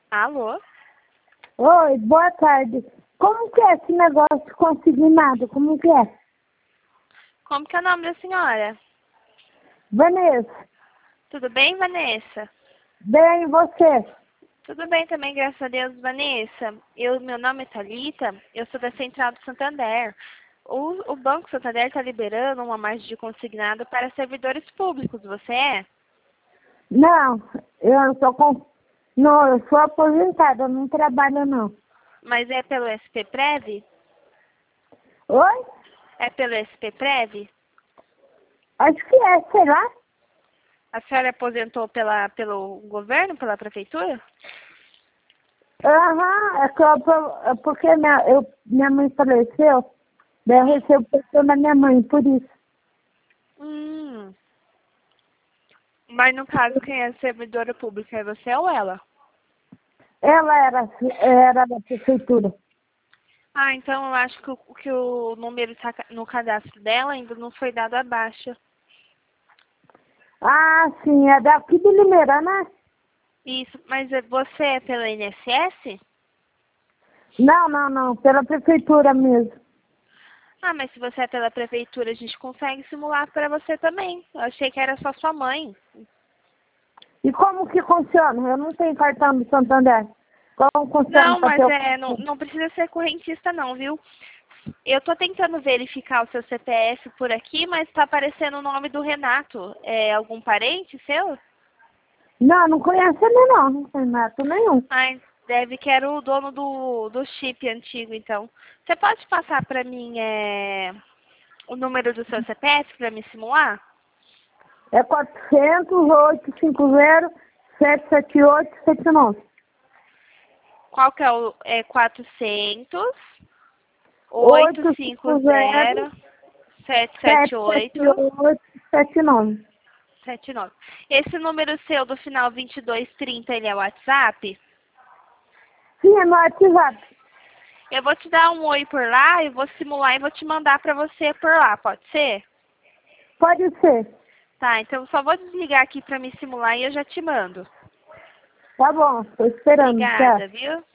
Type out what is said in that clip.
Alô? Oi, boa tarde. Como que é esse negócio consignado? Como que é? Como que é o nome da senhora? Vanessa, Tudo bem, Vanessa? bem, e você? Tudo bem também, graças a Deus, Vanessa. Meu nome é Thalita, eu sou da Central do Santander. O Banco Santander está liberando uma margem de consignado para servidores públicos, você é? Não, eu sou Não, eu sou aposentada, eu não trabalho não. Mas é pelo SPPrev? Oi? É pelo SPPrev? Acho que é, sei lá. A senhora aposentou pelo governo, pela prefeitura? Aham, é porque minha mãe faleceu, daí eu recebo pensão da minha mãe, por isso. Hum. Mas no caso, quem é servidora pública é você ou ela? Ela era da prefeitura. Ah, então eu acho que o número tá no cadastro dela ainda não foi dado a baixa. Ah, sim, é daqui de Limeira, né? Isso, mas você é pela INSS? Não, pela prefeitura mesmo. Ah, mas se você é pela prefeitura, a gente consegue simular para você também. Eu achei que era só sua mãe. E como que funciona? Eu não tenho cartão do Santander. Como funciona Não, para mas ter o não precisa ser correntista não, viu? Eu tô tentando verificar o seu CPF por aqui, mas tá aparecendo o nome do Renato. É algum parente seu? Não conheço ele não tem nada nenhum. Ai, deve que era o dono do chip antigo, então. Você pode passar para mim o número do seu CPF para me simular? É 400-850-778-79. Qual que é o 400 850 778 850-778-79. 79. Esse número seu do final 2230, ele é o WhatsApp? Sim, é no WhatsApp. Eu vou te dar um oi por lá, eu vou simular e vou te mandar para você por lá, pode ser? Pode ser. Tá, então eu só vou desligar aqui para me simular e eu já te mando. Tá bom, tô esperando. Tchau. Obrigada, viu?